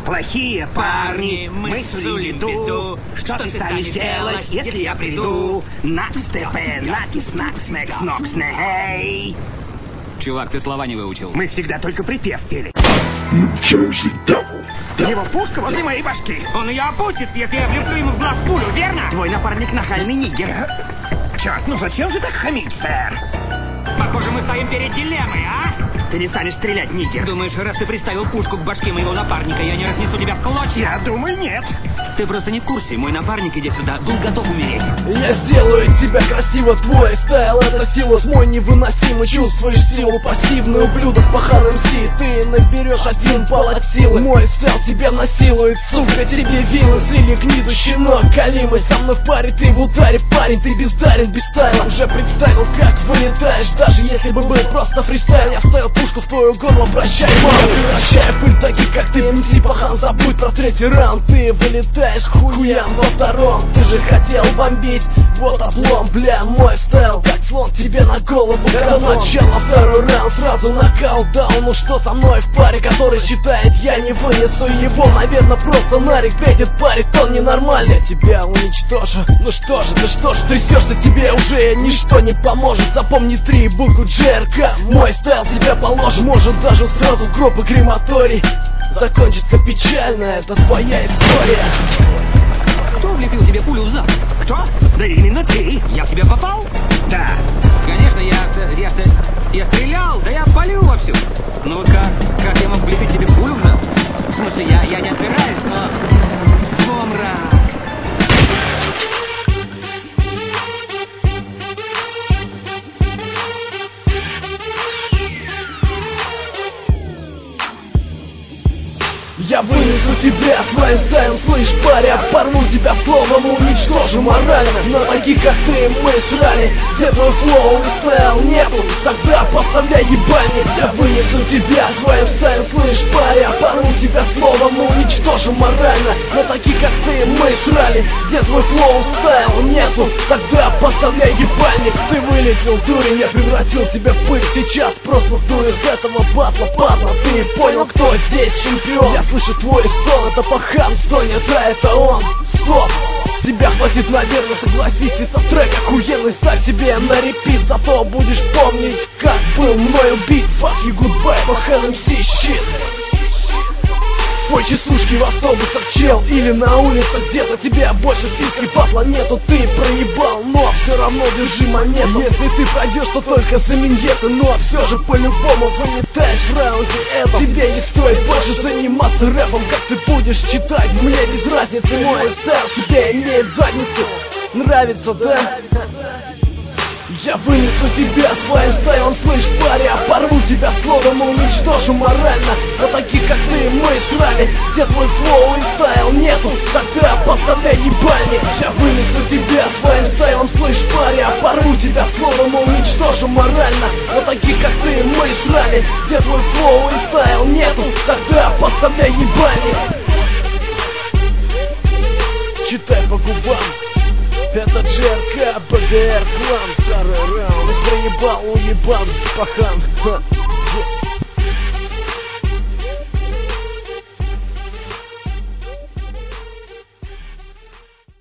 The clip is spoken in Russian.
Плохие парни, мы сулим беду. Что ты станешь делать, если я приду? Накс ТП, накис, накс, некс, нокс, ней. Чувак, ты слова не выучил. Мы всегда только припев пели. Его пушка возле моей башки. Он ее опустит, если я влеплю ему в глаз пулю, верно? Твой напарник нахальный нигер. Черт, ну зачем же так хамить, сэр? Похоже, мы стоим перед дилеммой, а? Ты не станешь стрелять, нигер. Думаешь, раз ты приставил пушку к башке моего напарника, я не разнесу тебя в клочья? Я думаю, нет. Ты просто не в курсе. Мой напарник, иди сюда, был готов умереть. Я сделаю тебя красиво, твой стайл это сила, мой невыносимый. Чувствуешь силу, пассивный ублюдок, паханый МС. Ты наберешь один балл от силы. Мой стайл тебя насилует, сука, тебе вилы слили гниду, щенок галимый. Со мной в паре, ты в ударе, парень, ты бездарен, без стайла. Уже представил, как вылетаешь, даже если бы был просто фристайл. Я вставил пушку в твое горло, прощай, мама. Превращай в пыль таких, как ты, МС, пахан, забудь про третий раунд. Ты вылетаешь хуям во втором. Ты же хотел бомбить, вот облом, бля, мой стайл как слон тебе на голову. До начала второй раунд, сразу нокаут, даун. Ну что со мной в паре, который считает, я не вынесу его? Наверное, просто нарик третит парень, он ненормальный. Я тебя уничтожу, ну что же, да что ж трясешься, тебе уже ничто не поможет. Запомни 3 буквы ЖРК, мой стайл тебя положит. Может даже сразу в гроб и крематорий. Закончится печально, это твоя история. Кто влепил тебе пулю в зад? Кто? Да именно ты. Я в тебя попал? Да. Конечно, я стрелял, да я палил вовсю. Ну как я мог влепить тебе пулю в зад? В смысле, я не отпираюсь, но... Помра! Я вынесу тебя своим стаем, слышь, паря. Порву тебя словом, уничтожу морально. На таких, как ты, мы срали. Где твой флоу и стайл нету, тогда поставляй ебальник. Я вынесу тебя своим стаем, слышь, паря. Порву тебя словом, уничтожу морально. На таких, как ты, мы срали. Где твой флоу и стайл нету, тогда поставляй ебальник. Ты вылетел, дурень, я превратил тебя в пыль. Сейчас просто сдую с этого батла, падла. Ты понял, кто здесь чемпион? Я слышу твой стон, это пахан, стонет, а это он. Стоп, с тебя хватит, наверное, согласись. Это трек охуенный, ставь себе на репит. Зато будешь помнить, как был мной убит. Fuck you, goodbye, пахан МС, shit. Твой частушки в автобусах, чел, или на улицах где-то. Тебя больше в списке батла нету, ты проебал, но все равно держи монету. Если ты пройдешь, то только за миньеты, но все же по-любому вылетаешь в раунде этом. Тебе не стоит больше заниматься рэпом, как ты будешь читать, мне без разницы. Мой стайл тебя имеет в заднице, нравится, да? Я вынесу тебя своим стайлом, слышь, паря. Порву тебя словом, уничтожу морально. На таких, как ты, мы срали. Где твой флоу и стайл нету, тогда поставляй ебальник. Я вынесу тебя своим стайлом, слышь, паря. Порву тебя словом, уничтожу морально. На таких, как ты, мы срали. Где твой флоу и стайл нету, тогда поставляй ебальник. Читай по губам. Это ЖРК, БГР, клан, старый раунд. Проебал, уебан, пахан.